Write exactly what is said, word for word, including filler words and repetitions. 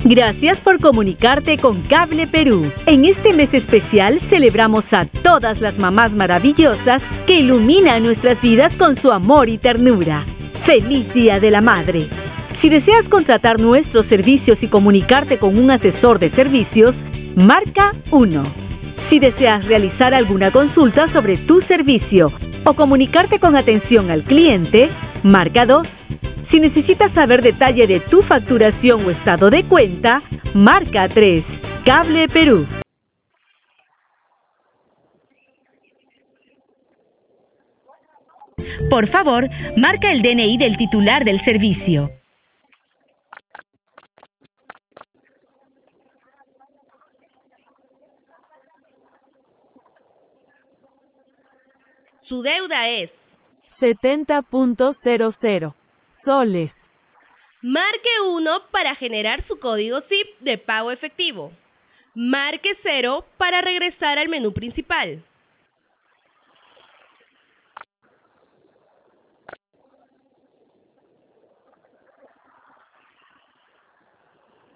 Gracias por comunicarte con Cable Perú. En este mes especial celebramos a todas las mamás maravillosas que iluminan nuestras vidas con su amor y ternura. ¡Feliz Día de la Madre! Si deseas contratar nuestros servicios y comunicarte con un asesor de servicios, marca uno. Si deseas realizar alguna consulta sobre tu servicio o comunicarte con atención al cliente, marca dos. Si necesitas saber detalle de tu facturación o estado de cuenta, marca tres. Cable Perú. Por favor, marca el D N I del titular del servicio. Su deuda es setenta punto cero cero soles. Marque uno para generar su código S I P de pago efectivo. Marque cero para regresar al menú principal.